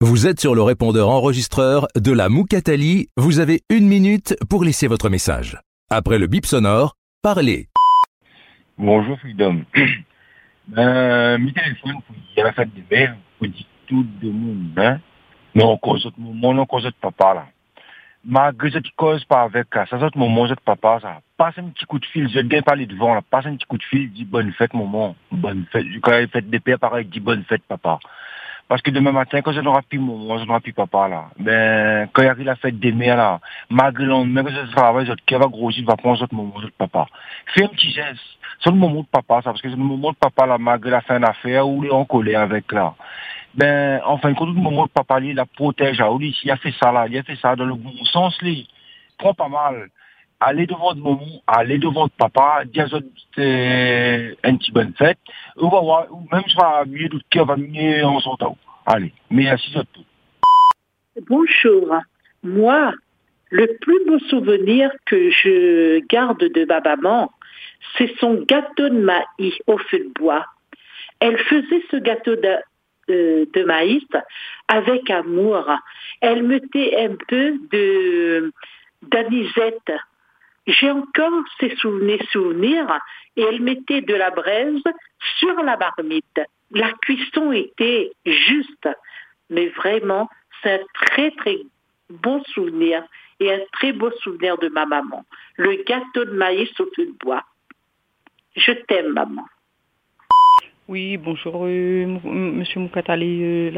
Vous êtes sur le répondeur enregistreur de la Moukatali. Vous avez 1 minute pour laisser votre message. Après le bip sonore, parlez. Bonjour Freedom. Mi téléphone pour dire la fête de mère, pour dire tout le monde, hein. Mais on cause autre moment, on cause autre papa là. Malgré cette cause pas avec ça, ça autre moment, autre papa ça. Passe un petit coup de fil, je viens parler devant là, passe un petit coup de fil, dis bonne fête maman, bonne fête. Quand il fait des pères pareil, dis bonne fête papa. Parce que demain matin, quand je n'aurai plus maman, je n'aurai plus papa là, ben, quand il arrive la fête des mères là, malgré le lendemain que je travaille, votre cœur va grossir, va prendre votre maman, votre papa. Fais un petit geste. C'est le moment de papa, ça, parce que c'est le moment de papa là, malgré la fin d'affaire, où il est en colère avec là. Ben, en fin de compte, le moment de papa, il la protège, là, il a fait ça là, il a fait ça dans le bon sens, lui. Prends pas mal. Allez devant votre maman, allez devant votre papa, dis à une petite bonne fête. On va voir, ou même ça va mieux, tout cœur va mieux en son temps. Allez, merci à tous. Bonjour. Moi, le plus beau souvenir que je garde de ma maman, c'est son gâteau de maïs au feu de bois. Elle faisait ce gâteau de maïs avec amour. Elle mettait un peu d'anisette. J'ai encore ces souvenirs et elle mettait de la braise sur la marmite. La cuisson était juste, mais vraiment, c'est un très très bon souvenir et un très beau souvenir de ma maman. Le gâteau de maïs au feu de bois. Je t'aime, maman. Oui, bonjour, Monsieur Moukatali,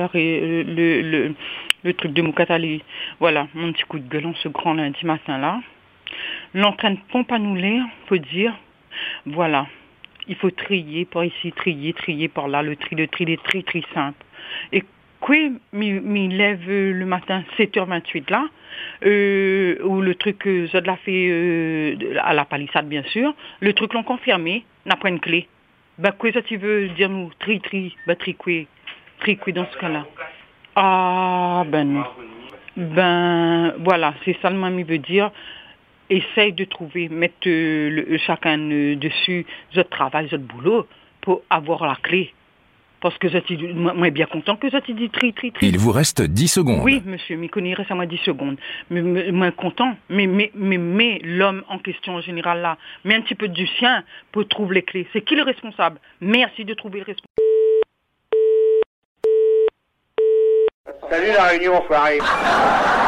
le truc de Moukatali. Voilà, mon petit coup de gueule en ce grand lundi matin-là. L'entraîne pompe à nous l'air, faut dire, voilà, il faut trier par ici, trier par là, le tri est très simple. Et quoi, m'y lève le matin 7h28 là, où le truc, je l'a fait à la palissade bien sûr, le truc l'ont confirmé, n'a pas une clé. Ben quoi ça tu veux dire nous, tri, quoi dans ce cas-là. Ah ben non. Ben voilà, c'est ça le même veut dire. Essaye de trouver, mettre chacun dessus, votre travail, votre boulot, pour avoir la clé. Parce que moi, bien content que ça t'ai dit tri. Il vous reste 10 secondes. Oui, monsieur, m'y connaît, reste à moi 10 secondes. Mais moi, content. Mais l'homme en question, en général, là, mais un petit peu du sien pour trouver les clés. C'est qui le responsable? Merci de trouver le responsable. Salut la réunion, enfoiré.